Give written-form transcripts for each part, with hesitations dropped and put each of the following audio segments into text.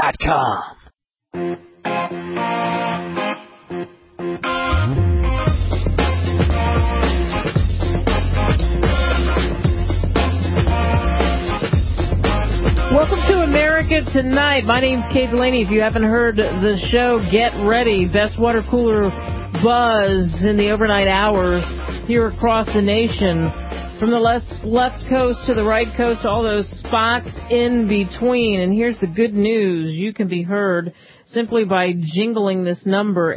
Welcome to America Tonight. My name's Kate Delaney. If you haven't heard the show, get ready. Best water cooler buzz in the overnight hours here across the nation. From the left coast to the right coast, all those spots in between. And here's the good news. You can be heard simply by jingling this number,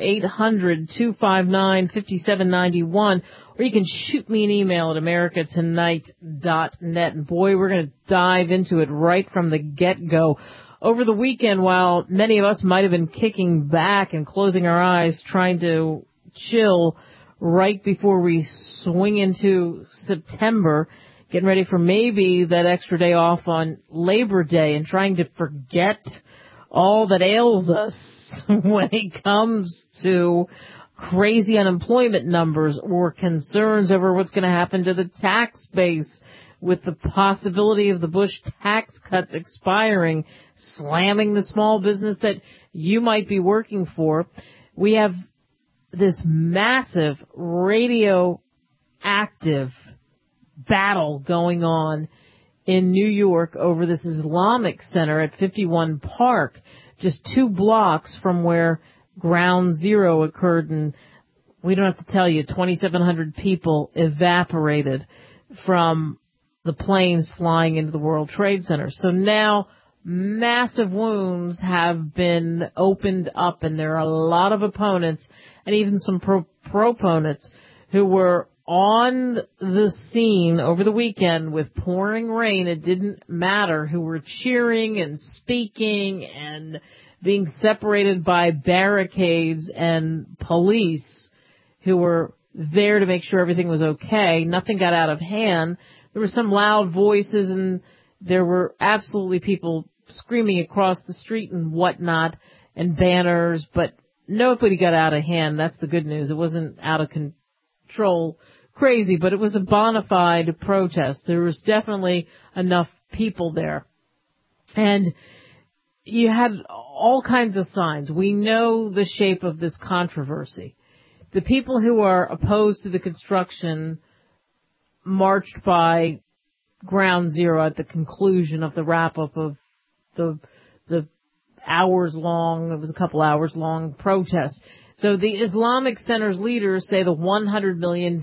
800-259-5791. Or you can shoot me an email at americatonight.net. And boy, we're going to dive into it right from the get-go. Over the weekend, while many of us might have been kicking back and closing our eyes, trying to chill right before we swing into September, getting ready for maybe that extra day off on Labor Day and trying to forget all that ails us when it comes to crazy unemployment numbers or concerns over what's going to happen to the tax base with the possibility of the Bush tax cuts expiring, slamming the small business that you might be working for. We have this massive radioactive battle going on in New York over this Islamic Center at 51 Park, just 2 blocks from where Ground Zero occurred, and we don't have to tell you, 2,700 people evaporated from the planes flying into the World Trade Center. So now massive wounds have been opened up, and there are a lot of opponents and even some proponents who were on the scene over the weekend with pouring rain. It didn't matter, who were cheering and speaking and being separated by barricades and police who were there to make sure everything was okay. Nothing got out of hand. There were some loud voices, and there were absolutely people screaming across the street and whatnot, and banners, but nobody got out of hand. That's the good news. It wasn't out of control crazy, but it was a bona fide protest. There was definitely enough people there. And you had all kinds of signs. We know the shape of this controversy. The people who are opposed to the construction marched by Ground Zero at the conclusion of the wrap-up of the hours-long, it was a couple hours-long protest. So the Islamic Center's leaders say the $100 million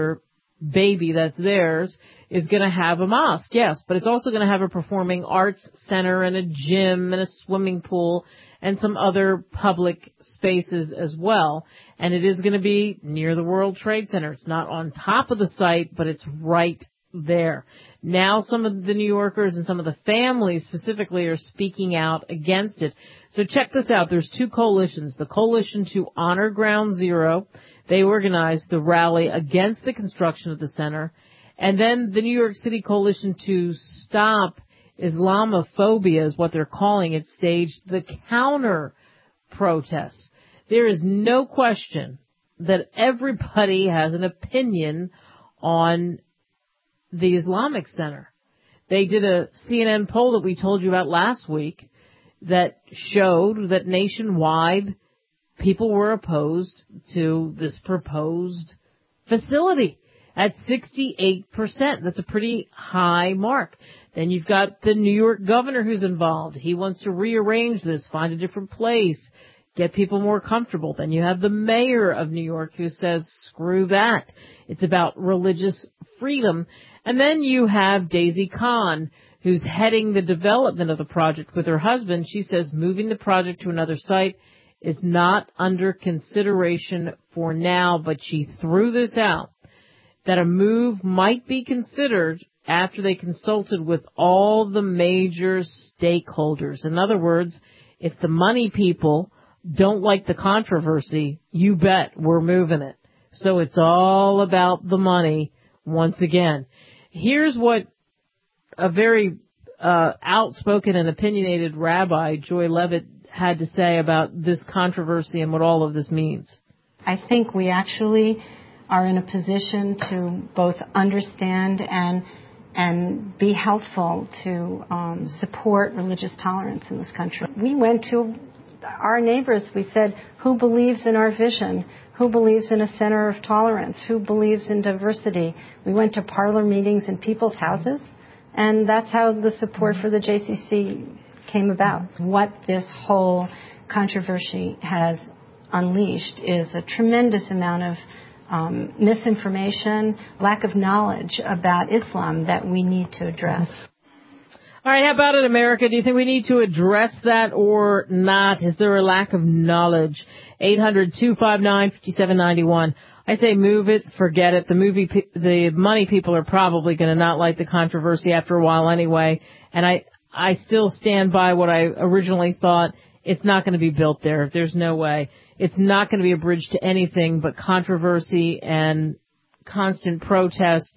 baby that's theirs is going to have a mosque, yes, but it's also going to have a performing arts center and a gym and a swimming pool and some other public spaces as well. And it is going to be near the World Trade Center. It's not on top of the site, but it's right there. Now some of the New Yorkers and some of the families specifically are speaking out against it. So check this out. There's 2 coalitions. The Coalition to Honor Ground Zero. They organized the rally against the construction of the center. And then the New York City Coalition to Stop Islamophobia is what they're calling it, staged the counter protests. There is no question that everybody has an opinion on the Islamic Center. They did a CNN poll that we told you about last week that showed that nationwide people were opposed to this proposed facility at 68%. That's a pretty high mark. Then you've got the New York governor who's involved. He wants to rearrange this, find a different place, get people more comfortable. Then you have the mayor of New York who says, screw that. It's about religious freedom. And then you have Daisy Kahn, who's heading the development of the project with her husband. She says moving the project to another site is not under consideration for now, but she threw this out, that a move might be considered after they consulted with all the major stakeholders. In other words, if the money people don't like the controversy, you bet we're moving it. So it's all about the money once again. Here's what a very outspoken and opinionated rabbi, Joy Levitt, had to say about this controversy and what all of this means. I think we actually are in a position to both understand and and be helpful to support religious tolerance in this country. We went to our neighbors. We said, who believes in our vision? Who believes in a center of tolerance? Who believes in diversity? We went to parlor meetings in people's houses, and that's how the support for the JCC came about. What this whole controversy has unleashed is a tremendous amount of misinformation, lack of knowledge about Islam that we need to address. All right, how about it, America? Do you think we need to address that or not? Is there a lack of knowledge? 800-259-5791. I say move it, forget it. The money people are probably going to not like the controversy after a while anyway. And I still stand by what I originally thought. It's not going to be built there. There's no way. It's not going to be a bridge to anything but controversy and constant protest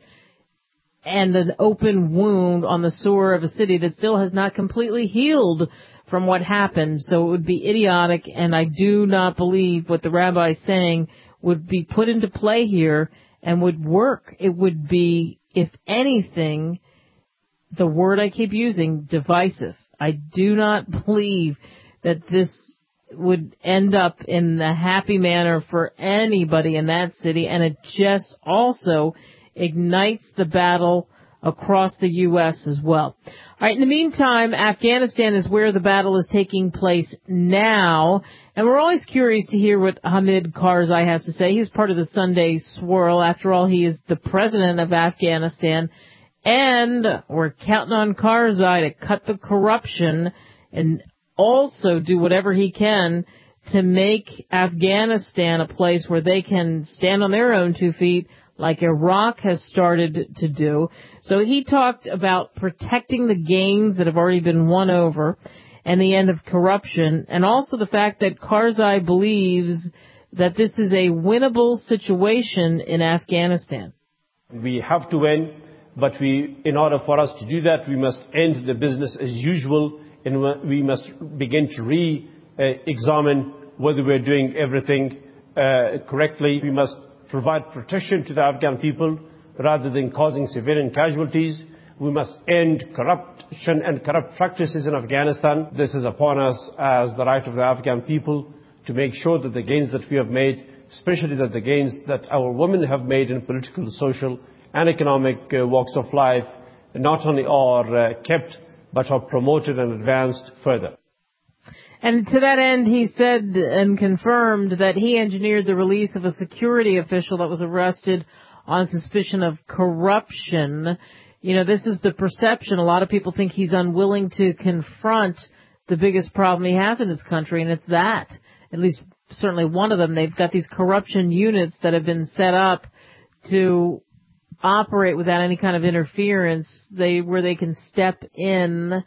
and an open wound on the sore of a city that still has not completely healed from what happened. So it would be idiotic, and I do not believe what the rabbi is saying would be put into play here and would work. It would be, if anything, the word I keep using, divisive. I do not believe that this would end up in a happy manner for anybody in that city, and it just also ignites the battle across the U.S. as well. All right, in the meantime, Afghanistan is where the battle is taking place now, and we're always curious to hear what Hamid Karzai has to say. He's part of the Sunday Swirl. After all, he is the president of Afghanistan, and we're counting on Karzai to cut the corruption and also do whatever he can to make Afghanistan a place where they can stand on their own 2 feet like Iraq has started to do. So he talked about protecting the gains that have already been won over and the end of corruption, and also the fact that Karzai believes that this is a winnable situation in Afghanistan. We have to win, but in order for us to do that, we must end the business as usual, and we must begin to re-examine whether we're doing everything correctly. We must provide protection to the Afghan people rather than causing civilian casualties. We must end corruption and corrupt practices in Afghanistan. This is upon us as the right of the Afghan people to make sure that the gains that we have made, especially that the gains that our women have made in political, social, and economic walks of life, not only are kept, but are promoted and advanced further. And to that end, he said and confirmed that he engineered the release of a security official that was arrested on suspicion of corruption. You know, this is the perception. A lot of people think he's unwilling to confront the biggest problem he has in his country, and it's that. At least certainly one of them. They've got these corruption units that have been set up to operate without any kind of interference, where they can step in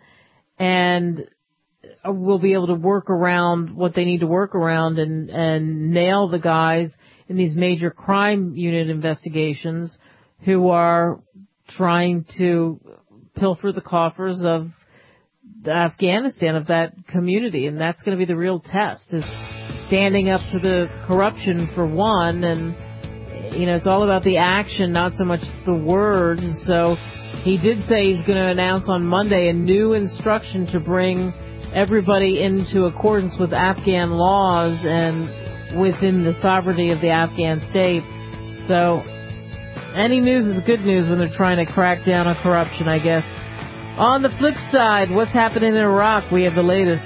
and will be able to work around what they need to work around and nail the guys in these major crime unit investigations who are trying to pilfer the coffers of Afghanistan, of that community. And that's going to be the real test, is standing up to the corruption for one. And, you know, it's all about the action, not so much the words. So he did say he's going to announce on Monday a new instruction to bring everybody into accordance with Afghan laws and within the sovereignty of the Afghan state. So any news is good news when they're trying to crack down on corruption, I guess. On the flip side, what's happening in Iraq? We have the latest.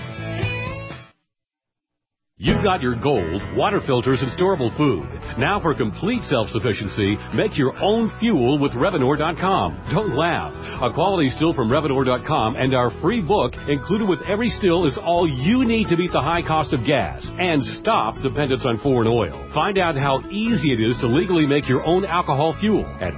You've got your gold, water filters, and storable food. Now for complete self-sufficiency, make your own fuel with Revenor.com. Don't laugh. A quality still from Revenor.com and our free book included with every still is all you need to beat the high cost of gas and stop dependence on foreign oil. Find out how easy it is to legally make your own alcohol fuel at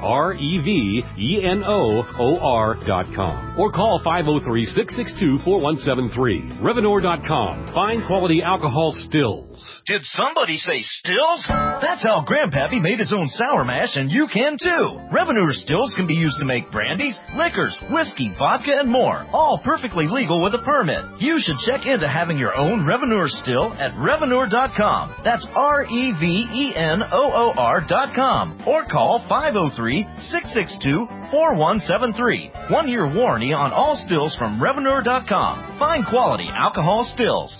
REVENOR.com or call 503-662-4173. Revenor.com. Find quality alcohol still Stills. Did somebody say stills? That's how Grandpappy made his own sour mash, and you can too. Revenue stills can be used to make brandies, liquors, whiskey, vodka, and more, all perfectly legal with a permit. You should check into having your own Revenue still at Revenue.com. That's REVENOOR.com. Or call 503-662-4173. 1-year warranty on all stills from Revenue.com. Fine quality alcohol stills.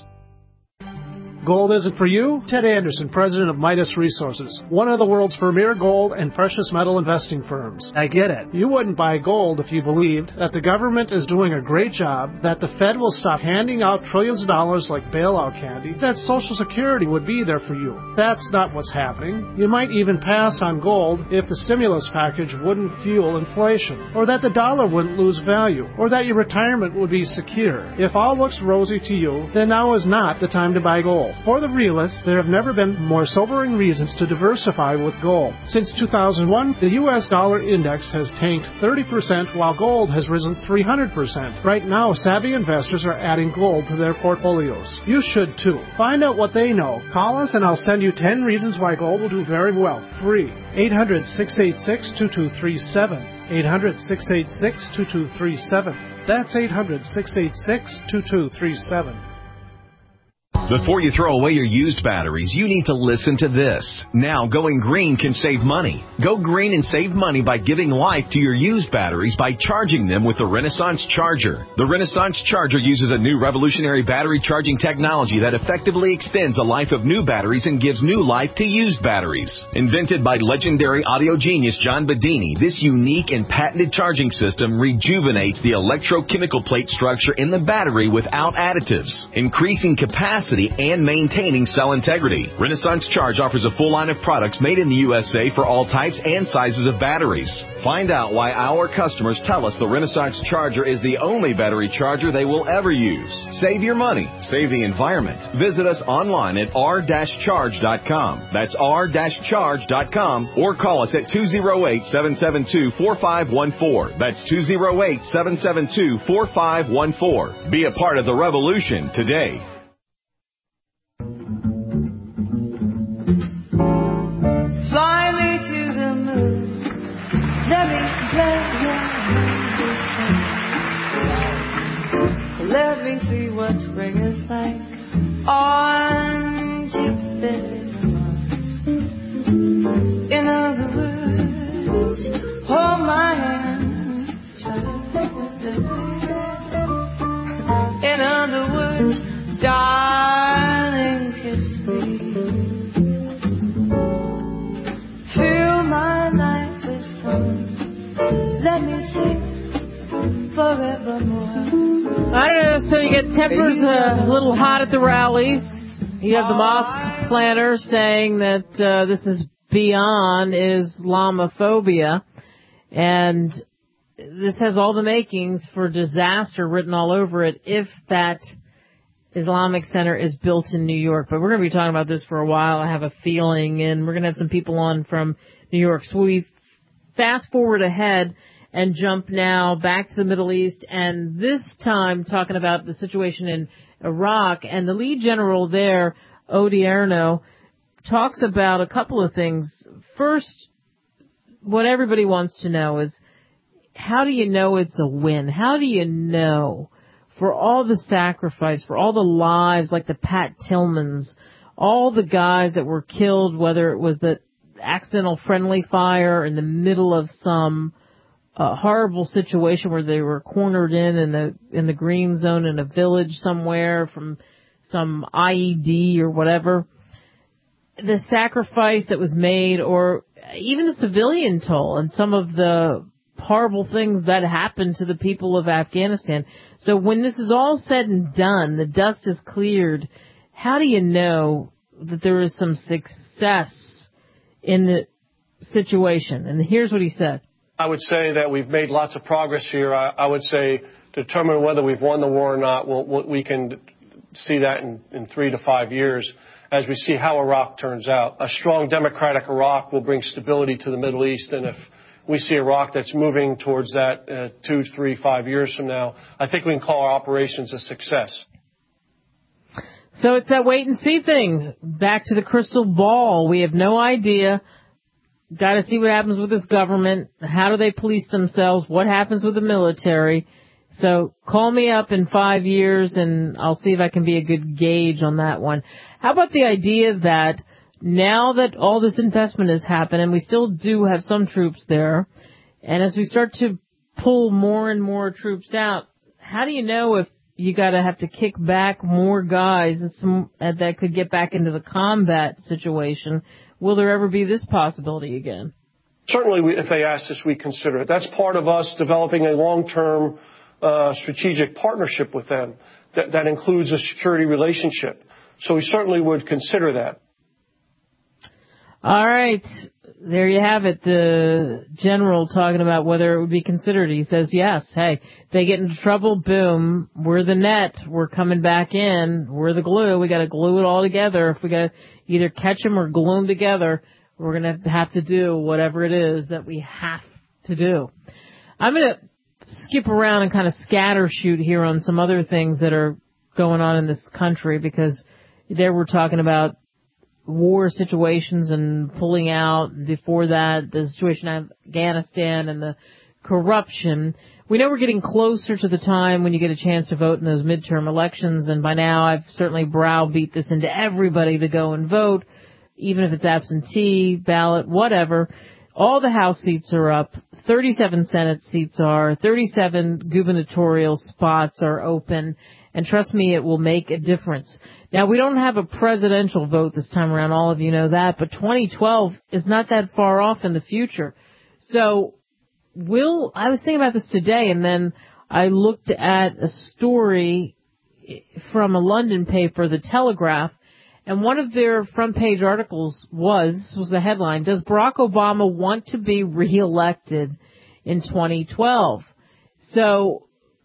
Gold isn't for you? Ted Anderson, president of Midas Resources, one of the world's premier gold and precious metal investing firms. I get it. You wouldn't buy gold if you believed that the government is doing a great job, that the Fed will stop handing out trillions of dollars like bailout candy, that Social Security would be there for you. That's not what's happening. You might even pass on gold if the stimulus package wouldn't fuel inflation, or that the dollar wouldn't lose value, or that your retirement would be secure. If all looks rosy to you, then now is not the time to buy gold. For the realists, there have never been more sobering reasons to diversify with gold. Since 2001, the U.S. dollar index has tanked 30% while gold has risen 300%. Right now, savvy investors are adding gold to their portfolios. You should too. Find out what they know. Call us and I'll send you 10 reasons why gold will do very well. Free. 800-686-2237. 800-686-2237. That's 800-686-2237. Before you throw away your used batteries, you need to listen to this. Now, going green can save money. Go green and save money by giving life to your used batteries by charging them with the Renaissance Charger. The Renaissance Charger uses a new revolutionary battery charging technology that effectively extends the life of new batteries and gives new life to used batteries. Invented by legendary audio genius John Bedini, this unique and patented charging system rejuvenates the electrochemical plate structure in the battery without additives, increasing capacity and maintaining cell integrity. Renaissance Charge offers a full line of products made in the USA for all types and sizes of batteries. Find out why our customers tell us the Renaissance Charger is the only battery charger they will ever use. Save your money. Save the environment. Visit us online at r-charge.com. That's r-charge.com or call us at 208-772-4514. That's 208-772-4514. Be a part of the revolution today. Fly me to the moon. Let me play your Let me see what spring is like on Jupiter. In other words, hold my hand, child. In other words, darling, kiss me. Fill my life with song. Let me sing forevermore. I don't know, so you get tempers a little hot at the rallies. You have the mosque planners saying that this is beyond Islamophobia. And this has all the makings for disaster written all over it if that Islamic Center is built in New York. But we're going to be talking about this for a while, I have a feeling, and we're going to have some people on from New York. So we fast forward ahead and jump now back to the Middle East, and this time talking about the situation in Iraq. And the lead general there, Odierno, talks about a couple of things. First, what everybody wants to know is, how do you know it's a win? How do you know, for all the sacrifice, for all the lives like the Pat Tillmans, all the guys that were killed, whether it was the accidental friendly fire in the middle of some horrible situation where they were cornered in the green zone in a village somewhere from some IED or whatever, the sacrifice that was made, or even the civilian toll and some of the horrible things that happened to the people of Afghanistan. So when this is all said and done, the dust is cleared, how do you know that there is some success in the situation? And here's what he said. I would say that we've made lots of progress here. I would say to determine whether we've won the war or not, we can see that in 3 to 5 years as we see how Iraq turns out. A strong democratic Iraq will bring stability to the Middle East, and if we see Iraq that's moving towards that 2, 3, 5 years from now, I think we can call our operations a success. So it's that wait and see thing. Back to the crystal ball. We have no idea. Got to see what happens with this government. How do they police themselves? What happens with the military? So call me up in 5 years and I'll see if I can be a good gauge on that one. How about the idea that now that all this investment has happened and we still do have some troops there, and as we start to pull more and more troops out, how do you know if you got to have to kick back more guys and that could get back into the combat situation? Will there ever be this possibility again? Certainly, if they ask us, we consider it. That's part of us developing a long-term strategic partnership with them that includes a security relationship. So we certainly would consider that. All right. There you have it. The general talking about whether it would be considered. He says yes. Hey, they get into trouble, boom, we're the net. We're coming back in. We're the glue. We got to glue it all together. If we got to either catch them or glue them together, we're going to have to do whatever it is that we have to do. I'm going to skip around and kind of scatter shoot here on some other things that are going on in this country, because there we're talking about war situations and pulling out. Before that, the situation in Afghanistan and the corruption. We know we're getting closer to the time when you get a chance to vote in those midterm elections, and by now I've certainly browbeat this into everybody to go and vote, even if it's absentee, ballot, whatever. All the House seats are up, 37 Senate seats are, 37 gubernatorial spots are open, and trust me, it will make a difference. Now, we don't have a presidential vote this time around, all of you know that, but 2012 is not that far off in the future. So, I was thinking about this today, and then I looked at a story from a London paper, The Telegraph, and one of their front page articles was the headline, does Barack Obama want to be reelected in 2012? So,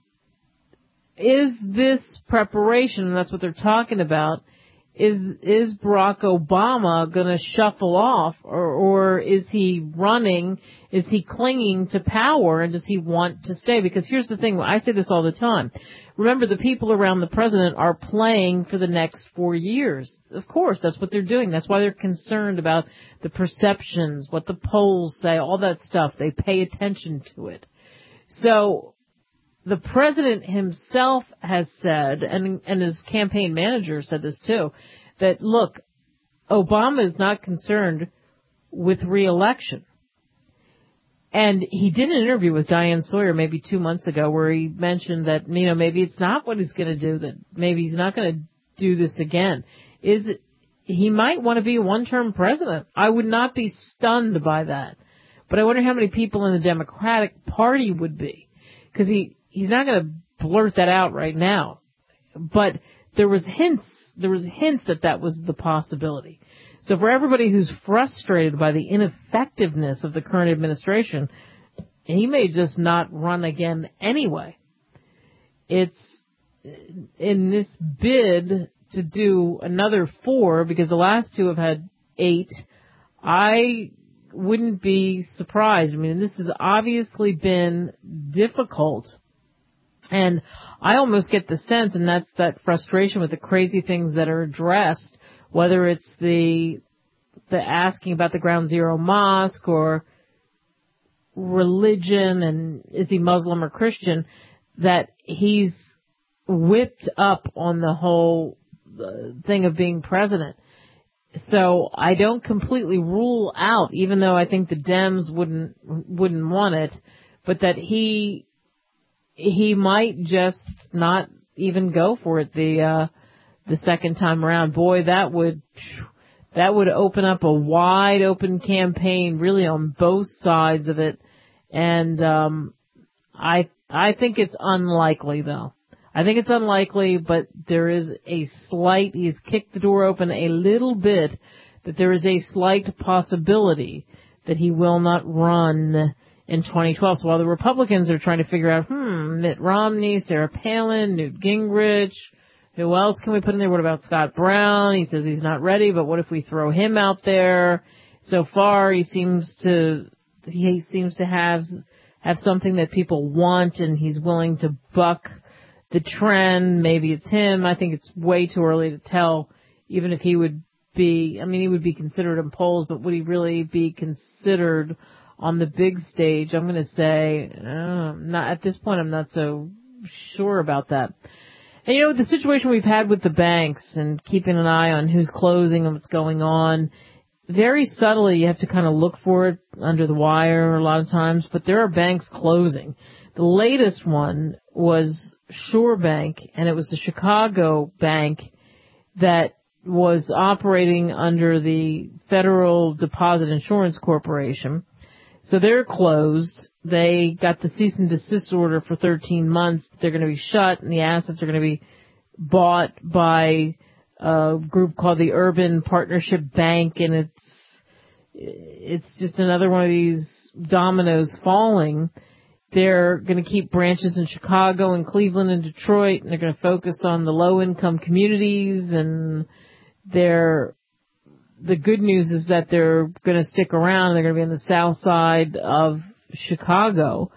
is this preparation, and that's what they're talking about, is Barack Obama going to shuffle off, or is he running, is he clinging to power, and does he want to stay? Because here's the thing, I say this all the time. Remember, the people around the president are playing for the next 4 years. Of course, that's what they're doing. That's why they're concerned about the perceptions, what the polls say, all that stuff. They pay attention to it. So, the president himself has said, and his campaign manager said this too, that look, Obama is not concerned with re-election. And he did an interview with Diane Sawyer maybe 2 months ago where he mentioned that, maybe it's not what he's going to do, that maybe he's not going to do this again. He might want to be a one-term president. I would not be stunned by that. But I wonder how many people in the Democratic Party would be. Because he's not going to blurt that out right now. But there was hints that was the possibility. So for everybody who's frustrated by the ineffectiveness of the current administration, he may just not run again anyway. It's in this bid to do another 4, because the last 2 have had 8, I wouldn't be surprised. This has obviously been difficult. And I almost get the sense, and that's that frustration with the crazy things that are addressed, whether it's the asking about the Ground Zero Mosque or religion and is he Muslim or Christian, that he's whipped up on the whole thing of being president. So I don't completely rule out, even though I think the Dems wouldn't want it, but that he might just not even go for it the second time around. Boy, that would open up a wide open campaign really on both sides of it. And I think it's unlikely though. I think it's unlikely, but there is he's kicked the door open a little bit, that there is a slight possibility that he will not run in 2012. So while the Republicans are trying to figure out, Mitt Romney, Sarah Palin, Newt Gingrich, who else can we put in there? What about Scott Brown? He says he's not ready, but what if we throw him out there? So far, he seems to have something that people want, and he's willing to buck the trend. Maybe it's him. I think it's way too early to tell, even if he would be, he would be considered in polls, but would he really be considered on the big stage? I'm going to say, not at this point, I'm not so sure about that. And the situation we've had with the banks and keeping an eye on who's closing and what's going on, very subtly you have to kind of look for it under the wire a lot of times, but there are banks closing. The latest one was Shore Bank, and it was the Chicago bank that was operating under the Federal Deposit Insurance Corporation. So they're closed. They got the cease and desist order for 13 months. They're going to be shut, and the assets are going to be bought by a group called the Urban Partnership Bank, and it's just another one of these dominoes falling. They're going to keep branches in Chicago and Cleveland and Detroit, and they're going to focus on the low-income communities, and the good news is that they're going to stick around. They're going to be on the south side of Chicago.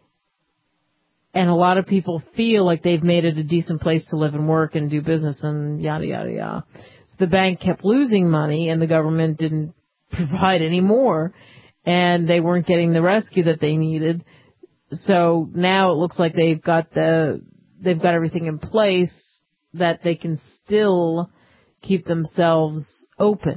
And a lot of people feel like they've made it a decent place to live and work and do business and yada, yada, yada. So the bank kept losing money and the government didn't provide any more, and they weren't getting the rescue that they needed. So now it looks like they've got everything in place that they can still keep themselves open.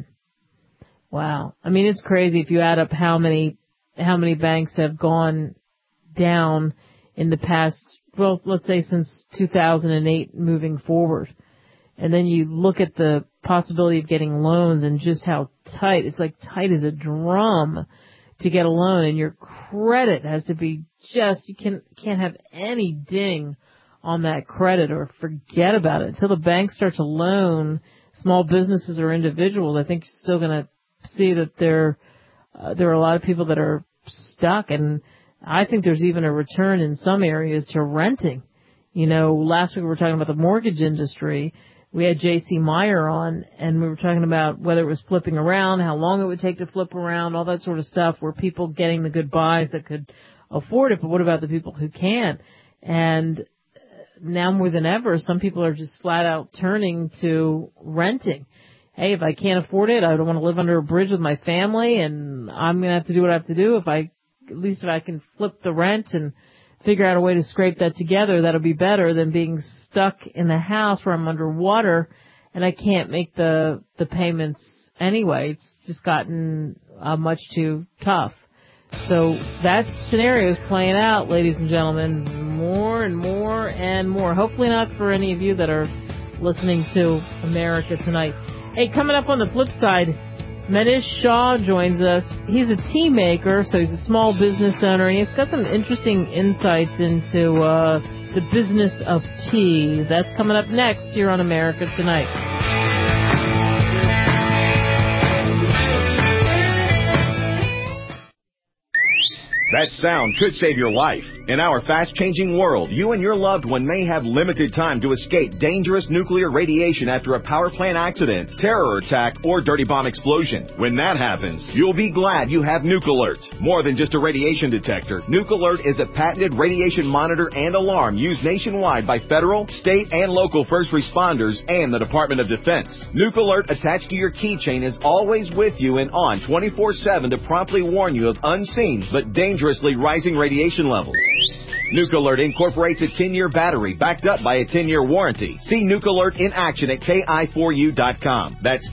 Wow. It's crazy if you add up how many banks have gone down in the past, well, let's say since 2008 moving forward. And then you look at the possibility of getting loans and just how tight, it's like tight as a drum to get a loan, and your credit has to be you can't have any ding on that credit or forget about it. Until the banks start to loan small businesses or individuals, I think you're still going to see that there are a lot of people that are stuck, and I think there's even a return in some areas to renting. Last week we were talking about the mortgage industry. We had J.C. Meyer on, and we were talking about whether it was flipping around, how long it would take to flip around, all that sort of stuff. Were people getting the good buys that could afford it, but what about the people who can't? And now more than ever, some people are just flat out turning to renting. Hey, if I can't afford it, I don't want to live under a bridge with my family, and I'm going to have to do what I have to do. At least if I can flip the rent and figure out a way to scrape that together, that'll be better than being stuck in the house where I'm underwater and I can't make the payments anyway. It's just gotten much too tough. So that scenario is playing out, ladies and gentlemen, more and more and more. Hopefully not for any of you that are listening to America Tonight. Hey, coming up on the flip side, Manish Shah joins us. He's a tea maker, so he's a small business owner, and he's got some interesting insights into the business of tea. That's coming up next here on America Tonight. That sound could save your life. In our fast-changing world, you and your loved one may have limited time to escape dangerous nuclear radiation after a power plant accident, terror attack, or dirty bomb explosion. When that happens, you'll be glad you have Nuke Alert. More than just a radiation detector, Nuke Alert is a patented radiation monitor and alarm used nationwide by federal, state, and local first responders and the Department of Defense. Nuke Alert attached to your keychain is always with you and on 24/7 to promptly warn you of unseen but dangerously rising radiation levels. Nuke Alert incorporates a 10-year battery backed up by a 10-year warranty. See Nuke Alert in action at KI4U.com. That's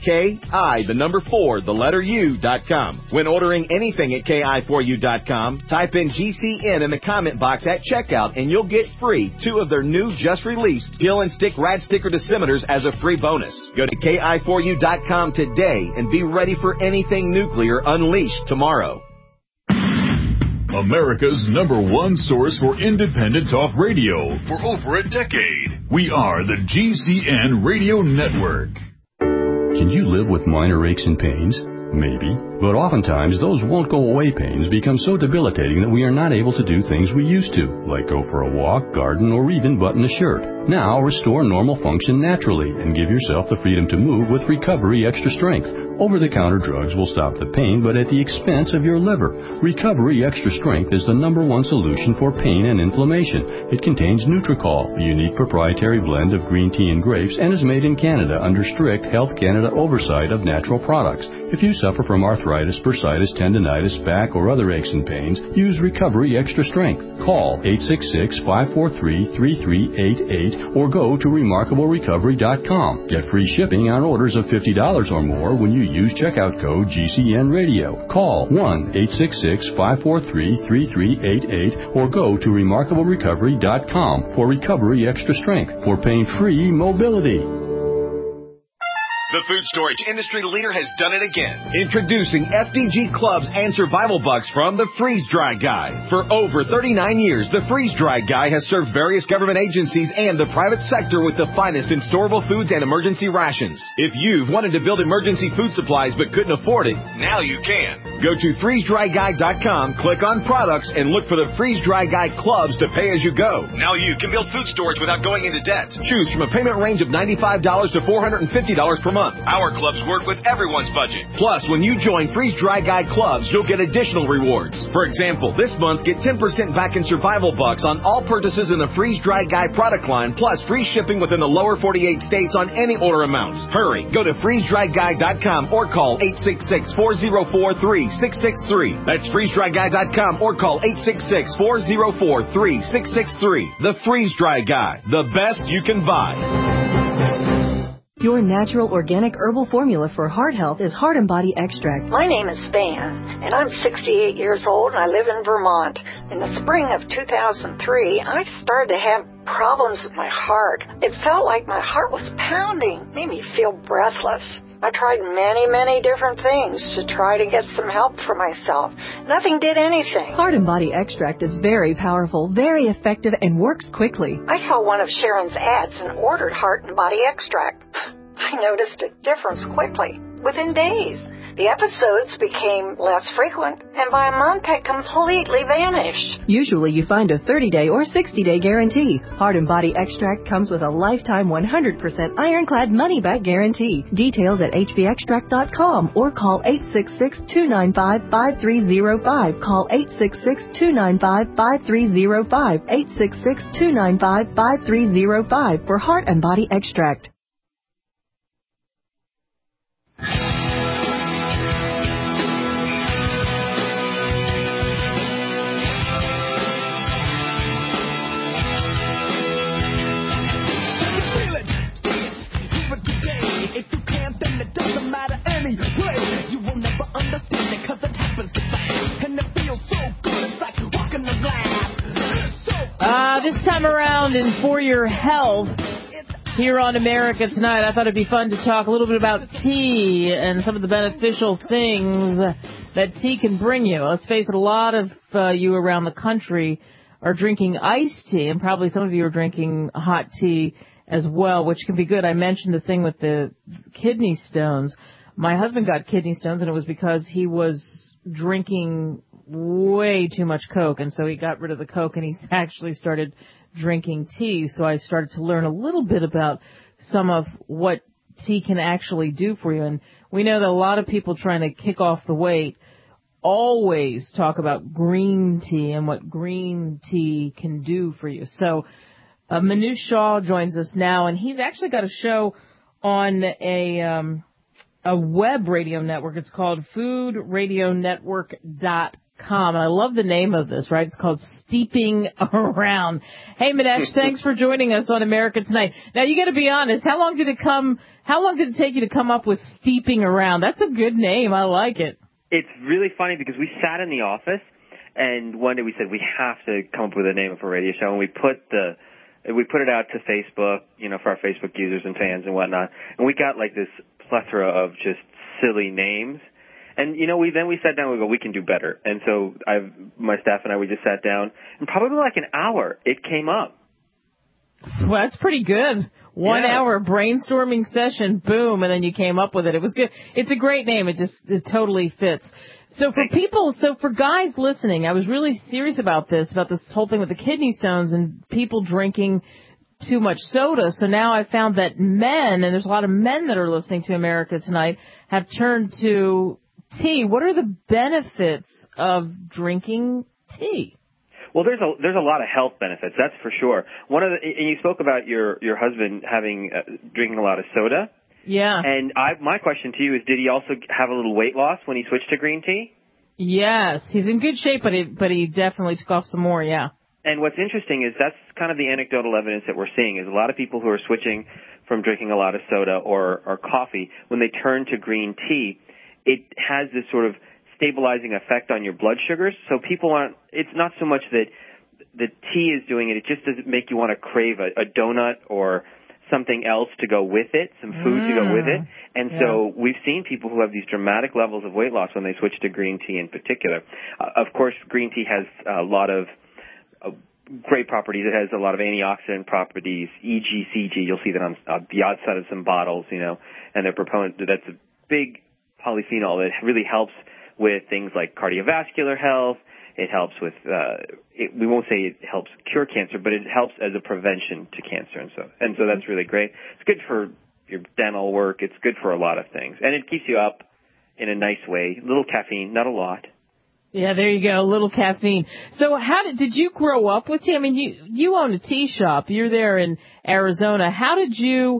KI4U.com. When ordering anything at KI4U.com, type in GCN in the comment box at checkout and you'll get free 2 of their new just released Peel and Stick Rad Sticker Decimeters as a free bonus. Go to KI4U.com today and be ready for anything nuclear unleashed tomorrow. America's #1 source for independent talk radio for over a decade. We are the GCN Radio Network. Can you live with minor aches and pains? Maybe. But oftentimes, those won't-go-away pains become so debilitating that we are not able to do things we used to, like go for a walk, garden, or even button a shirt. Now, restore normal function naturally and give yourself the freedom to move with Recovery Extra Strength. Over-the-counter drugs will stop the pain, but at the expense of your liver. Recovery Extra Strength is the #1 solution for pain and inflammation. It contains Nutricol, a unique proprietary blend of green tea and grapes, and is made in Canada under strict Health Canada oversight of natural products. If you suffer from arthritis, bursitis, tendinitis, back, or other aches and pains, use Recovery Extra Strength. Call 866-543-3388 or go to RemarkableRecovery.com. Get free shipping on orders of $50 or more when you use checkout code GCN Radio. Call 1-866-543-3388 or go to RemarkableRecovery.com for Recovery Extra Strength for pain-free mobility. The food storage industry leader has done it again. Introducing FDG Clubs and Survival Bucks from the Freeze Dry Guy. For over 39 years, the Freeze Dry Guy has served various government agencies and the private sector with the finest in storable foods and emergency rations. If you've wanted to build emergency food supplies but couldn't afford it, now you can. Go to freezedryguy.com, click on products, and look for the Freeze Dry Guy Clubs to pay as you go. Now you can build food storage without going into debt. Choose from a payment range of $95 to $450 per month. Our clubs work with everyone's budget. Plus, when you join Freeze Dry Guy Clubs, you'll get additional rewards. For example, this month, get 10% back in Survival Bucks on all purchases in the Freeze Dry Guy product line, plus free shipping within the lower 48 states on any order amount. Hurry, go to freezedryguy.com or call 866-404-3663. That's freezedryguy.com or call 866-404-3663. The Freeze Dry Guy, the best you can buy. Your natural organic herbal formula for heart health is Heart and Body Extract. My name is Van, and I'm 68 years old, and I live in Vermont. In the spring of 2003, I started to have problems with my heart. It felt like my heart was pounding, made me feel breathless. I tried many different things to try to get some help for myself. Nothing did anything. Heart and Body Extract is very powerful, very effective, and works quickly. I saw one of Sharon's ads and ordered Heart and Body Extract. I noticed a difference quickly, within days. The episodes became less frequent, and by a month had completely vanished. Usually you find a 30-day or 60-day guarantee. Heart and Body Extract comes with a lifetime 100% ironclad money-back guarantee. Details at hbextract.com or call 866-295-5305. Call 866-295-5305. 866-295-5305 for Heart and Body Extract. If you can't, then it doesn't matter anyway. You will never understand it, cause it happens to fast. And it feels so good, it's like walking the glass. This time around in For Your Health, here on America Tonight, I thought it'd be fun to talk a little bit about tea and some of the beneficial things that tea can bring you. Let's face it, a lot of you around the country are drinking iced tea, and probably some of you are drinking hot tea as well, which can be good. I mentioned the thing with the kidney stones. My husband got kidney stones, and it was because he was drinking way too much Coke, and so he got rid of the Coke, and he actually started drinking tea. So I started to learn a little bit about some of what tea can actually do for you. And we know that a lot of people trying to kick off the weight always talk about green tea and what green tea can do for you. So Manu Shaw joins us now, and he's actually got a show on a web radio network. It's called foodradionetwork.com, and I love the name of this, right? It's called Steeping Around. Hey, Manesh, thanks for joining us on America Tonight. Now, you got to be honest. How long did it take you to come up with Steeping Around? That's a good name. I like it. It's really funny because we sat in the office, and one day we said we have to come up with a name for a radio show, and we put it out to Facebook, for our Facebook users and fans and whatnot. And we got like this plethora of just silly names. And, we sat down and we go, we can do better. And so my staff and I, we just sat down, and probably like an hour, it came up. Well, that's pretty good. 1 hour brainstorming session, boom, and then you came up with it. It was good. It's a great name. It totally fits. So for guys listening, I was really serious about this whole thing with the kidney stones and people drinking too much soda. So now I found that men, and there's a lot of men that are listening to America Tonight, have turned to tea. What are the benefits of drinking tea? Well, there's a lot of health benefits, that's for sure. And you spoke about your husband drinking a lot of soda. Yeah. And my question to you is, did he also have a little weight loss when he switched to green tea? Yes, he's in good shape, but he definitely took off some more. Yeah. And what's interesting is that's kind of the anecdotal evidence that we're seeing is a lot of people who are switching from drinking a lot of soda or coffee, when they turn to green tea, it has this sort of stabilizing effect on your blood sugars. So it's not so much that the tea is doing it, it just doesn't make you want to crave a donut or something else to go with it, some food to go with it. And so we've seen people who have these dramatic levels of weight loss when they switch to green tea in particular. Of course, green tea has a lot of great properties. It has a lot of antioxidant properties, EGCG. You'll see that on the outside of some bottles, and they're proponent that's a big polyphenol that really helps with things like cardiovascular health. It helps with, we won't say it helps cure cancer, but it helps as a prevention to cancer. And so that's really great. It's good for your dental work. It's good for a lot of things. And it keeps you up in a nice way. A little caffeine, not a lot. Yeah, there you go, a little caffeine. So did you grow up with tea? I mean, you own a tea shop. You're there in Arizona. How did you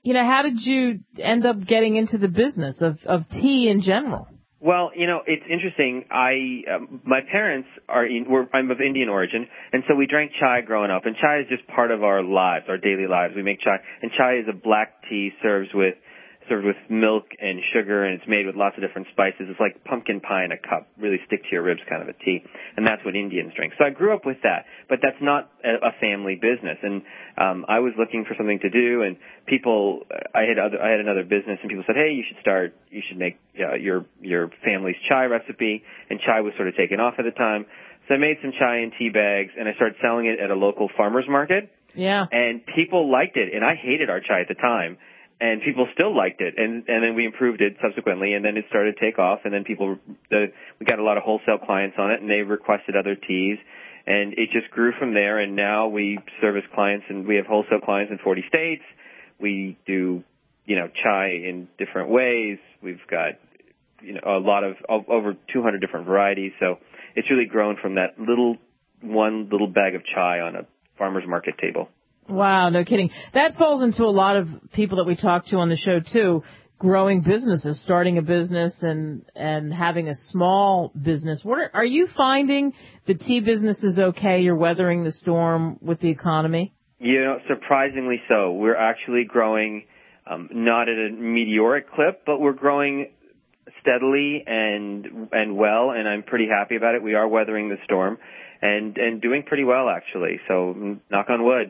end up getting into the business of tea in general? Well, it's interesting. My parents I'm of Indian origin, and so we drank chai growing up. And chai is just part of our lives, our daily lives. We make chai, and chai is a black tea served with milk and sugar, and it's made with lots of different spices. It's like pumpkin pie in a cup, really stick to your ribs kind of a tea. And that's what Indians drink. So I grew up with that, but that's not a family business. And I was looking for something to do, and I had another business, and people said, hey, you should make your family's chai recipe. And chai was sort of taken off at the time. So I made some chai in tea bags, and I started selling it at a local farmer's market. Yeah. And people liked it, and I hated our chai at the time. And people still liked it, and then we improved it subsequently, and then it started to take off, and then we got a lot of wholesale clients on it, and they requested other teas, and it just grew from there, and now we service clients, and we have wholesale clients in 40 states. We do, chai in different ways. We've got, a lot of over 200 different varieties, so it's really grown from that one little bag of chai on a farmer's market table. Wow, no kidding. That falls into a lot of people that we talk to on the show, too, growing businesses, starting a business and having a small business. Are you finding the tea business is okay? You're weathering the storm with the economy? Surprisingly so. We're actually growing not at a meteoric clip, but we're growing steadily and well, and I'm pretty happy about it. We are weathering the storm and doing pretty well, actually. So knock on wood.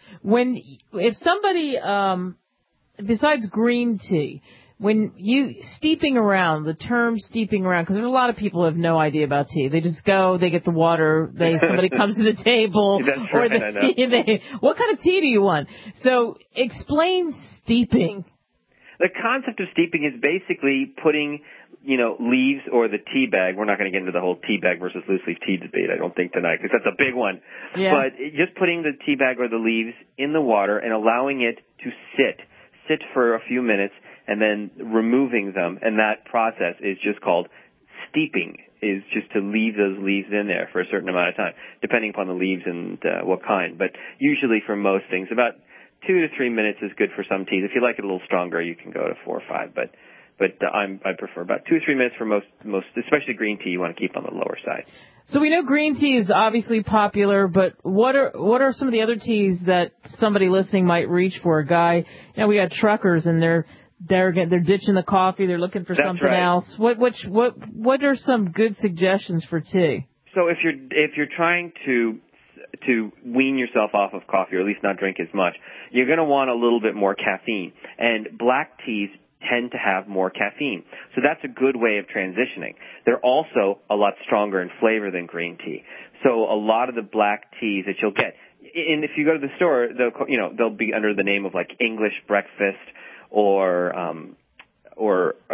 If somebody, besides green tea, when you steeping around, the term steeping around, because there's a lot of people who have no idea about tea. They just go, they get the water, somebody comes to the table. That's right, I know. What kind of tea do you want? So explain steeping. The concept of steeping is basically putting, leaves or the tea bag. We're not going to get into the whole tea bag versus loose leaf tea debate, I don't think, tonight, because that's a big one. Yeah. But just putting the tea bag or the leaves in the water and allowing it to sit for a few minutes, and then removing them. And that process is just called steeping, is just to leave those leaves in there for a certain amount of time, depending upon the leaves and what kind. But usually for most things, about 2 to 3 minutes is good for some teas. If you like it a little stronger, you can go to 4 or 5. But I prefer about 2 or 3 minutes for most, especially green tea. You want to keep on the lower side. So we know green tea is obviously popular, but what are some of the other teas that somebody listening might reach for? A guy, we got truckers, and they're ditching the coffee. They're looking for something else. What are some good suggestions for tea? So if you're trying to wean yourself off of coffee, or at least not drink as much, you're going to want a little bit more caffeine. And black teas tend to have more caffeine. So that's a good way of transitioning. They're also a lot stronger in flavor than green tea. So a lot of the black teas that you'll get, and if you go to the store, they'll be under the name of like English breakfast or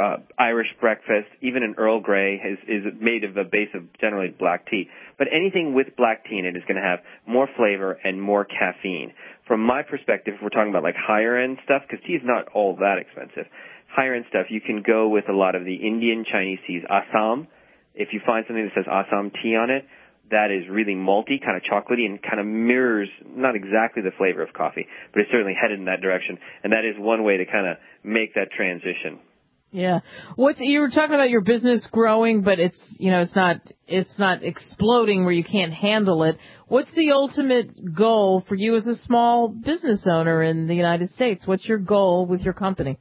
Irish breakfast, even an Earl Grey is made of a base of generally black tea. But anything with black tea in it is going to have more flavor and more caffeine. From my perspective, if we're talking about like higher end stuff, because tea is not all that expensive, higher end stuff, you can go with a lot of the Indian Chinese teas. Assam, if you find something that says Assam tea on it, that is really malty, kind of chocolatey, and kind of mirrors, not exactly the flavor of coffee, but it's certainly headed in that direction. And that is one way to kind of make that transition. Yeah. You were talking about your business growing, but it's not exploding where you can't handle it. What's the ultimate goal for you as a small business owner in the United States? What's your goal with your company?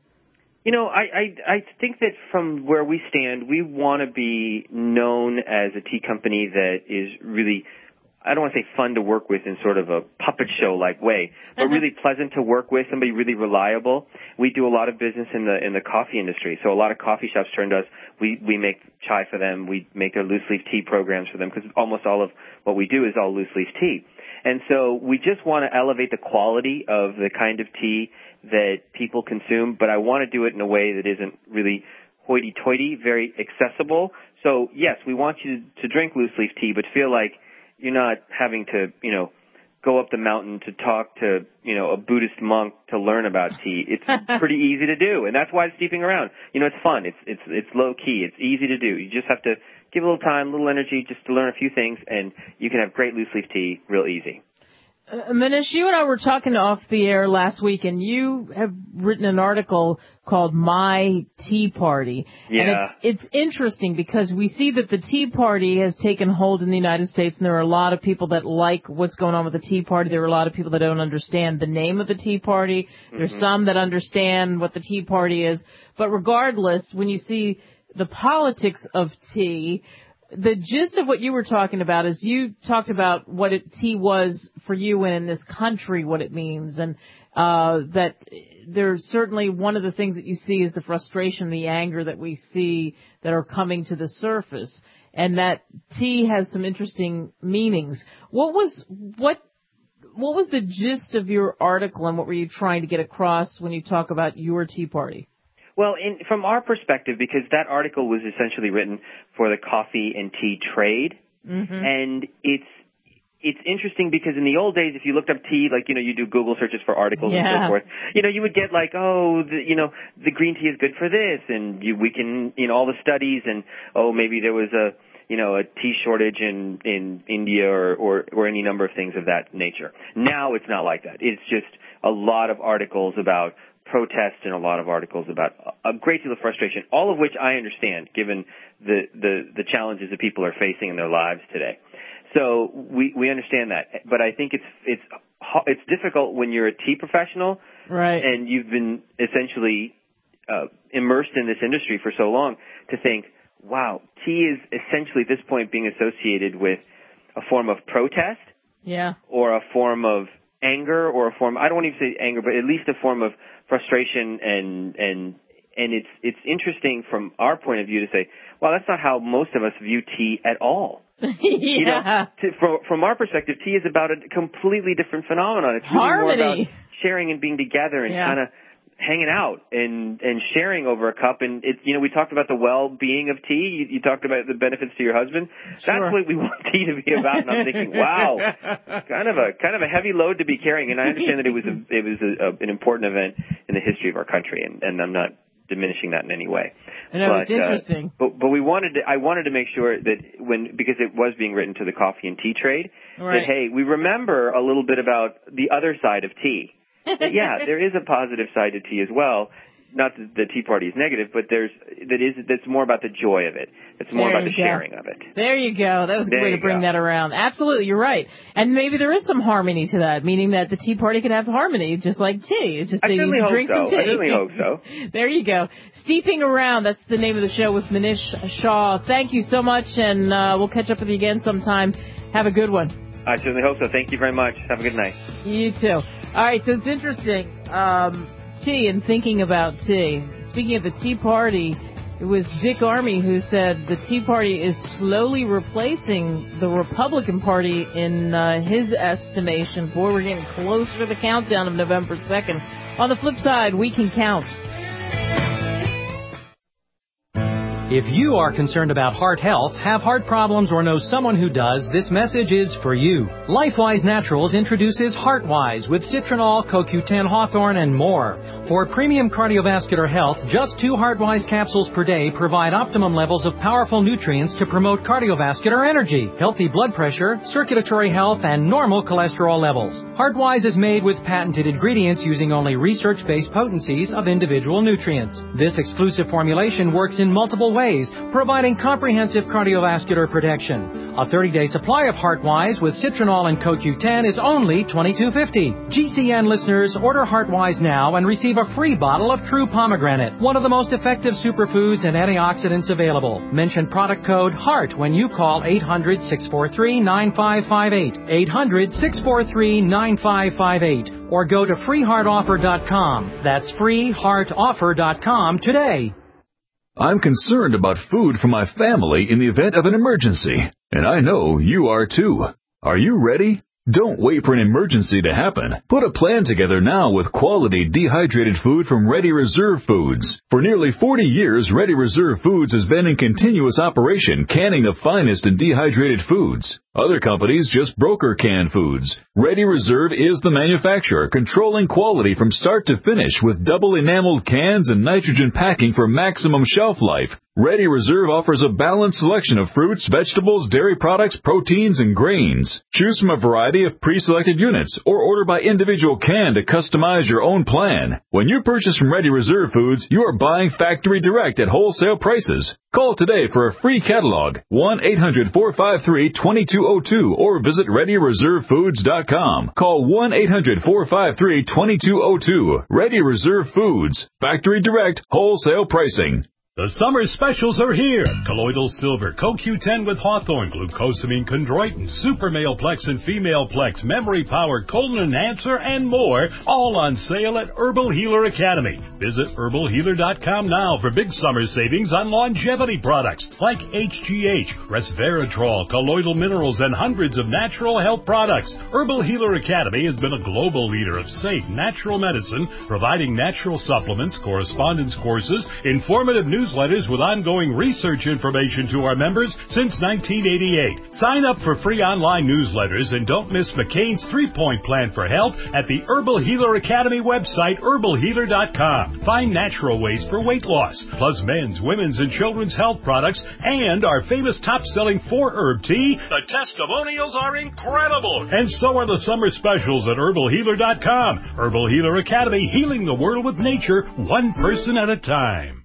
I think that from where we stand, we want to be known as a tea company that is really, I don't want to say fun to work with in sort of a puppet show-like way, but really pleasant to work with, somebody really reliable. We do a lot of business in the coffee industry, so a lot of coffee shops turn to us. We make chai for them. We make their loose-leaf tea programs for them because almost all of what we do is all loose-leaf tea. And so we just want to elevate the quality of the kind of tea that people consume, but I want to do it in a way that isn't really hoity-toity, very accessible. So, yes, we want you to drink loose-leaf tea, but feel like you're not having to, go up the mountain to talk to, a Buddhist monk to learn about tea. It's pretty easy to do, and that's why it's steeping around. It's fun. It's low-key. It's easy to do. You just have to give a little time, a little energy just to learn a few things, and you can have great loose-leaf tea real easy. Manish, you and I were talking off the air last week, and you have written an article called My Tea Party. Yeah. And it's interesting because we see that the Tea Party has taken hold in the United States, and there are a lot of people that like what's going on with the Tea Party. There are a lot of people that don't understand the name of the Tea Party. There's some that understand what the Tea Party is. But regardless, when you see the politics of tea, the gist of what you were talking about is you talked about what tea was for you and in this country, what it means, and that there's certainly one of the things that you see is the frustration, the anger that we see that are coming to the surface, and that tea has some interesting meanings. What was the gist of your article, and what were you trying to get across when you talk about your Tea Party? Well, from our perspective, because that article was essentially written for the coffee and tea trade, and it's interesting because in the old days, if you looked up tea, like, you do Google searches for articles and so forth, you would get like, the green tea is good for this, and we can, all the studies, and, maybe there was a tea shortage in India or any number of things of that nature. Now it's not like that. It's just a lot of articles about protest and a lot of articles about a great deal of frustration, all of which I understand given the challenges that people are facing in their lives today. So we understand that, but I think it's difficult when you're a tea professional, right? And you've been essentially immersed in this industry for so long to think, wow, tea is essentially at this point being associated with a form of protest, or a form of anger, or a form, I don't want to even say anger, but at least a form of frustration, and it's interesting from our point of view to say, well, that's not how most of us view tea at all. From our perspective, tea is about a completely different phenomenon. It's really more about sharing and being together and kind of hanging out and sharing over a cup. And we talked about the well-being of tea. You talked about the benefits to your husband. Sure. That's what we want tea to be about. And I'm thinking, wow, kind of a heavy load to be carrying. And I understand that it was an important event in the history of our country, and I'm not diminishing that in any way. No, it's interesting. But I wanted to make sure that because it was being written to the coffee and tea trade, that hey, we remember a little bit about the other side of tea. There is a positive side to tea as well. Not that the Tea Party is negative, but that's more about the joy of it. It's more about the sharing of it. There you go. That was a good way to bring that around. Absolutely, you're right. And maybe there is some harmony to that, meaning that the Tea Party can have harmony, just like tea. It's just that you drink some tea. I certainly hope so. There you go. Steeping Around, that's the name of the show with Manish Shah. Thank you so much, and we'll catch up with you again sometime. Have a good one. I certainly hope so. Thank you very much. Have a good night. You too. All right, so it's interesting, tea and thinking about tea. Speaking of the Tea Party, it was Dick Armey who said the Tea Party is slowly replacing the Republican Party in his estimation. Boy, we're getting closer to the countdown of November 2nd. On the flip side, we can count. If you are concerned about heart health, have heart problems, or know someone who does, this message is for you. LifeWise Naturals introduces HeartWise with citronal, CoQ10, hawthorn, and more. For premium cardiovascular health, just 2 HeartWise capsules per day provide optimum levels of powerful nutrients to promote cardiovascular energy, healthy blood pressure, circulatory health, and normal cholesterol levels. HeartWise is made with patented ingredients using only research-based potencies of individual nutrients. This exclusive formulation works in multiple ways, providing comprehensive cardiovascular protection. A 30-day supply of HeartWise with citronal and CoQ10 is only $22.50. GCN listeners, order HeartWise now and receive a free bottle of True Pomegranate, one of the most effective superfoods and antioxidants available. Mention product code HEART when you call 800-643-9558, 800-643-9558, or go to freeheartoffer.com. That's freeheartoffer.com today. I'm concerned about food for my family in the event of an emergency, and I know you are too. Are you ready? Don't wait for an emergency to happen. Put a plan together now with quality dehydrated food from Ready Reserve Foods. For nearly 40 years, Ready Reserve Foods has been in continuous operation, canning the finest in dehydrated foods. Other companies just broker canned foods. Ready Reserve is the manufacturer, controlling quality from start to finish with double enameled cans and nitrogen packing for maximum shelf life. Ready Reserve offers a balanced selection of fruits, vegetables, dairy products, proteins, and grains. Choose from a variety of pre-selected units or order by individual can to customize your own plan. When you purchase from Ready Reserve Foods, you are buying factory direct at wholesale prices. Call today for a free catalog, 1-800-453-2202, or visit ReadyReserveFoods.com. Call 1-800-453-2202. Ready Reserve Foods. Factory direct, wholesale pricing. The summer specials are here. Colloidal silver, CoQ10 with hawthorn, glucosamine chondroitin, super male plex and female plex, memory power, colon enhancer, and more, all on sale at Herbal Healer Academy. Visit herbalhealer.com now for big summer savings on longevity products like HGH, resveratrol, colloidal minerals, and hundreds of natural health products. Herbal Healer Academy has been a global leader of safe natural medicine, providing natural supplements, correspondence courses, informative newsletters with ongoing research information to our members since 1988. Sign up for free online newsletters and don't miss McCain's 3-point plan for health at the Herbal Healer Academy website, herbalhealer.com. Find natural ways for weight loss, plus men's, women's, and children's health products, and our famous top-selling 4-herb tea. The testimonials are incredible, and so are the summer specials at herbalhealer.com. Herbal Healer Academy, healing the world with nature, one person at a time.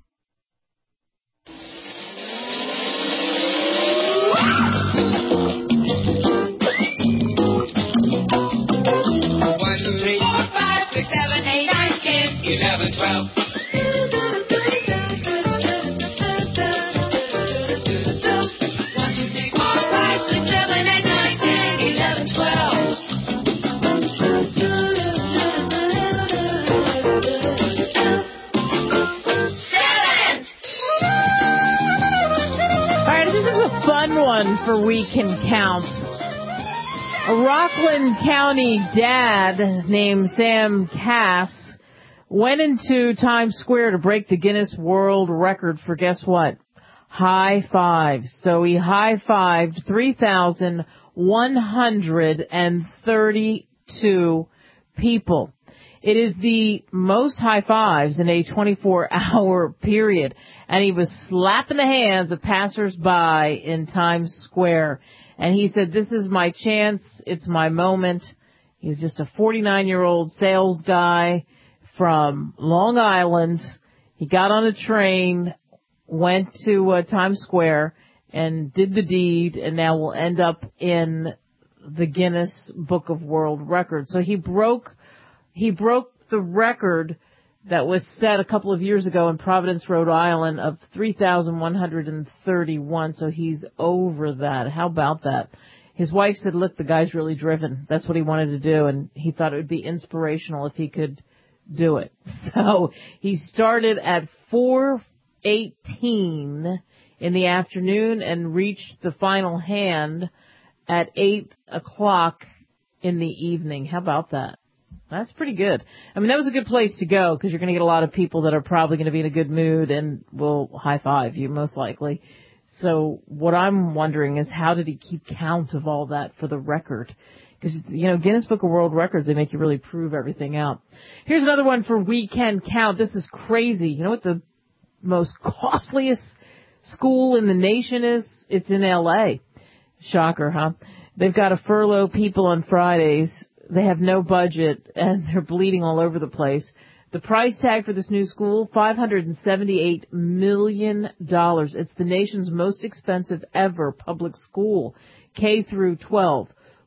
For We Can Count. A Rockland County dad named Sam Cass went into Times Square to break the Guinness World Record for, guess what? High fives. So he high-fived 3,132 people. It is the most high fives in a 24-hour period. And he was slapping the hands of passers-by in Times Square. And he said, this is my chance. It's my moment. He's just a 49-year-old sales guy from Long Island. He got on a train, went to Times Square, and did the deed, and now will end up in the Guinness Book of World Records. So he broke the record that was set a couple of years ago in Providence, Rhode Island of 3,131. So he's over that. How about that? His wife said, look, the guy's really driven. That's what he wanted to do. And he thought it would be inspirational if he could do it. So he started at 4:18 in the afternoon and reached the final hand at 8 o'clock in the evening. How about that? That's pretty good. I mean, that was a good place to go because you're going to get a lot of people that are probably going to be in a good mood and will high-five you, most likely. So what I'm wondering is how did he keep count of all that for the record? Because, Guinness Book of World Records, they make you really prove everything out. Here's another one for We Can Count. This is crazy. You know what the most costliest school in the nation is? It's in L.A. Shocker, huh? They've got to furlough people on Fridays. They have no budget, and they're bleeding all over the place. The price tag for this new school, $578 million. It's the nation's most expensive ever public school, K through 12.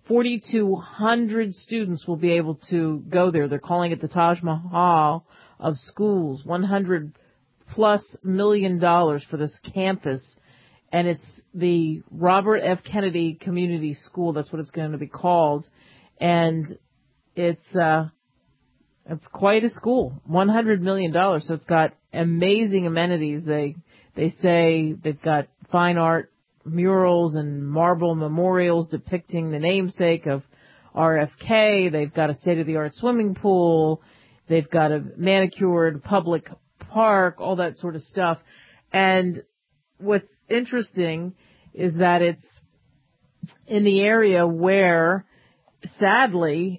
4,200 students will be able to go there. They're calling it the Taj Mahal of schools. $100+ million for this campus. And it's the Robert F. Kennedy Community School. That's what it's going to be called. And it's quite a school. $100 million. So it's got amazing amenities. They say they've got fine art murals and marble memorials depicting the namesake of RFK. They've got a state-of-the-art swimming pool. They've got a manicured public park, all that sort of stuff. And what's interesting is that it's in the area where, sadly,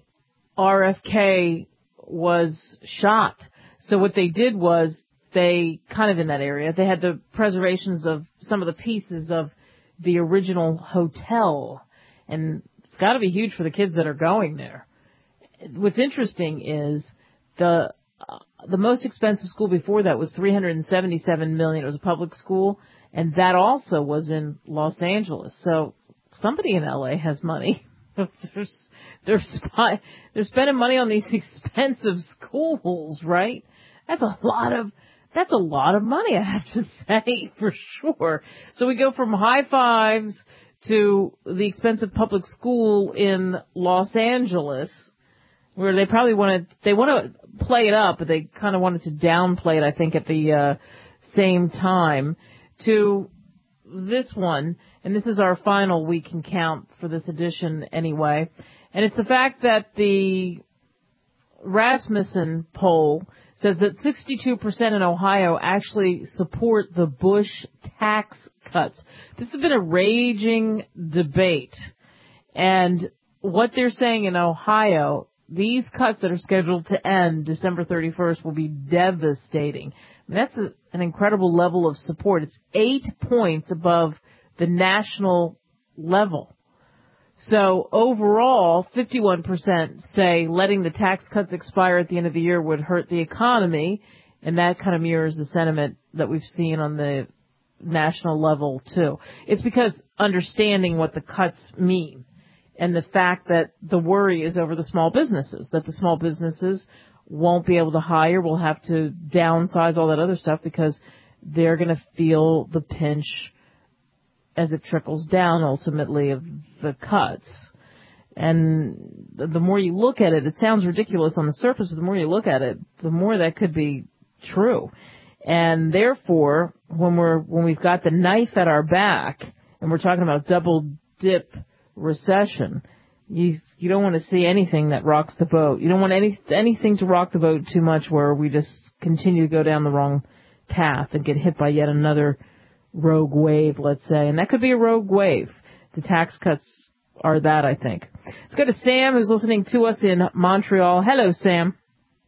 RFK was shot. So what they did was they kind of in that area, they had the preservations of some of the pieces of the original hotel. And it's got to be huge for the kids that are going there. What's interesting is the most expensive school before that was $377 million. It was a public school, and that also was in Los Angeles. So somebody in LA has money. They're spending money on these expensive schools, right? That's a lot of money, I have to say, for sure. So we go from high fives to the expensive public school in Los Angeles, where they probably want to play it up, but they kind of wanted to downplay it, I think, at the same time, to this one. And this is our final We Can Count for this edition anyway. And it's the fact that the Rasmussen poll says that 62% in Ohio actually support the Bush tax cuts. This has been a raging debate. And what they're saying in Ohio, these cuts that are scheduled to end December 31st will be devastating. I mean, that's an incredible level of support. It's 8 points above the national level. So overall, 51% say letting the tax cuts expire at the end of the year would hurt the economy, and that kind of mirrors the sentiment that we've seen on the national level too. It's because understanding what the cuts mean and the fact that the worry is over the small businesses, that the small businesses won't be able to hire, will have to downsize, all that other stuff, because they're going to feel the pinch as it trickles down ultimately of the cuts. And the more you look at it, it sounds ridiculous on the surface, but the more you look at it, the more that could be true. And therefore, when we've got the knife at our back and we're talking about double dip recession, you don't want to see anything that rocks the boat. You don't want anything to rock the boat too much where we just continue to go down the wrong path and get hit by yet another rogue wave, let's say. And that could be a rogue wave. The tax cuts are that, I think. Let's go to Sam, who's listening to us in Montreal. Hello, Sam.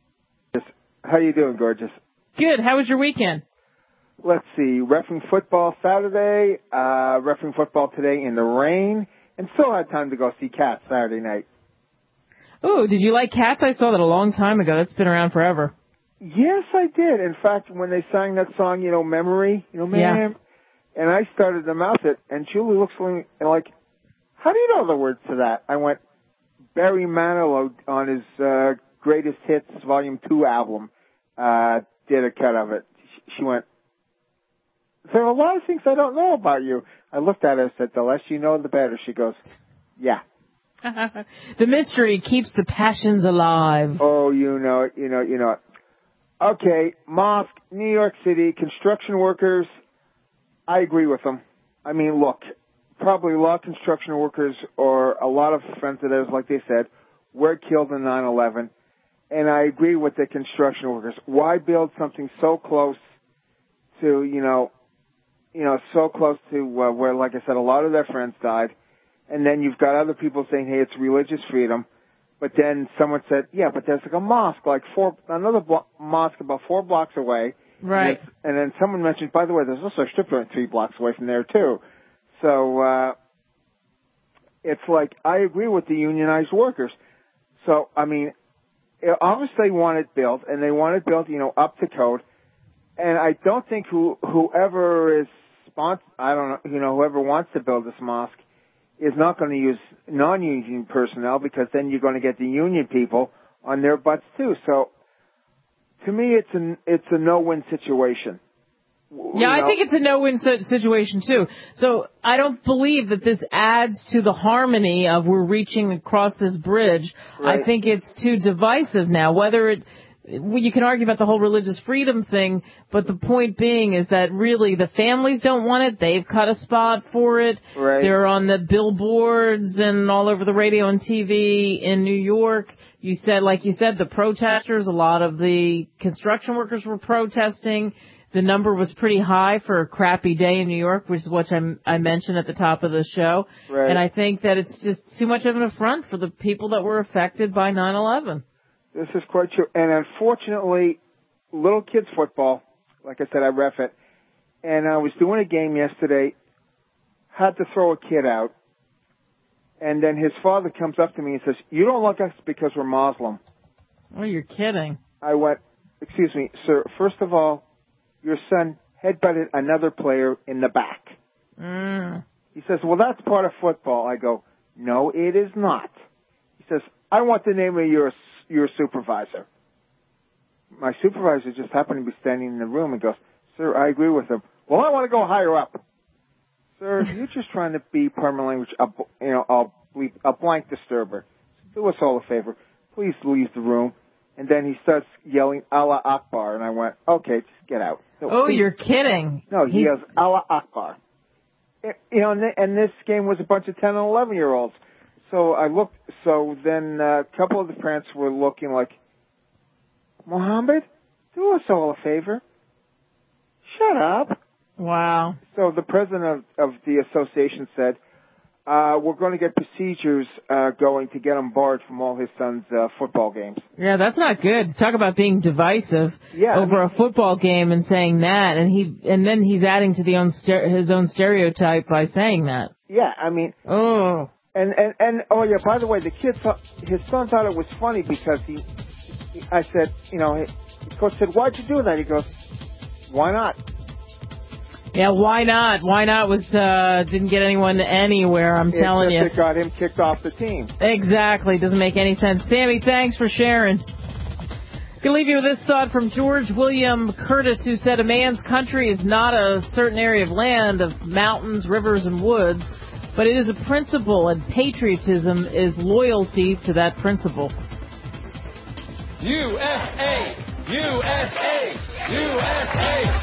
How you doing, gorgeous? Good. How was your weekend? Let's see. Reffing football Saturday, reffing football today in the rain, and still had time to go see Cats Saturday night. Oh, did you like Cats? I saw that a long time ago. That's been around forever. Yes, I did. In fact, when they sang that song, Memory, yeah. And I started to mouth it, and Julie looks at me and like, how do you know the words to that? I went, Barry Manilow on his Greatest Hits Volume 2 album did a cut of it. She went, there are a lot of things I don't know about you. I looked at her and said, the less you know, the better. She goes, yeah. The mystery keeps the passions alive. Oh, you know it. Okay, mosque, New York City, construction workers, I agree with them. I mean, look, probably a lot of construction workers or a lot of friends of theirs, like they said, were killed in 9/11. and I agree with the construction workers. Why build something so close to, so close to where, like I said, a lot of their friends died, and then you've got other people saying, hey, it's religious freedom, but then someone said, yeah, but there's like a mosque, mosque about 4 blocks away. Right. And then someone mentioned, by the way, there's also a strip joint 3 blocks away from there, too. So, it's like, I agree with the unionized workers. So, I mean, obviously they want it built, and they want it built, up to code. And I don't think whoever is whoever wants to build this mosque is not going to use non-union personnel, because then you're going to get the union people on their butts too. So, to me, it's a no-win situation. Yeah, I think it's a no-win situation too. So I don't believe that this adds to the harmony of we're reaching across this bridge. Right. I think it's too divisive now. You can argue about the whole religious freedom thing, but the point being is that really the families don't want it. They've cut a spot for it. Right. They're on the billboards and all over the radio and TV in New York. Like you said, the protesters, a lot of the construction workers were protesting. The number was pretty high for a crappy day in New York, which is what I mentioned at the top of the show. Right. And I think that it's just too much of an affront for the people that were affected by 9/11. This is quite true. And unfortunately, little kids football, like I said, I ref it. And I was doing a game yesterday, had to throw a kid out. And then his father comes up to me and says, you don't like us because we're Muslim. Oh, you're kidding. I went, excuse me, sir, first of all, your son headbutted another player in the back. He says, well, that's part of football. I go, no, it is not. He says, I want the name of your supervisor. My supervisor just happened to be standing in the room and goes, sir, I agree with him. Well, I want to go higher up. Sir, you're just trying to be pardon my language, a blank disturber. Do us all a favor. Please leave the room. And then he starts yelling, Allah Akbar. And I went, okay, just get out. No, you're kidding. No, he yells, Allah Akbar. And this game was a bunch of 10 and 11-year-olds. So I looked, then a couple of the parents were looking like, Mohammed, do us all a favor. Shut up. Wow. So the president of the association said, we're going to get procedures going to get him barred from all his son's football games. Yeah, that's not good. Talk about being divisive over a football game and saying that, and then he's adding to his own stereotype by saying that. Yeah, I mean. Oh. And oh yeah, by the way, his son thought it was funny because I said, the coach said, why'd you do that? He goes, why not? Yeah, why not? Why not didn't get anyone anywhere, I'm telling you. It got him kicked off the team. Exactly. Doesn't make any sense. Sammy, thanks for sharing. I can leave you with this thought from George William Curtis, who said, a man's country is not a certain area of land, of mountains, rivers, and woods, but it is a principle, and patriotism is loyalty to that principle. USA! USA! USA!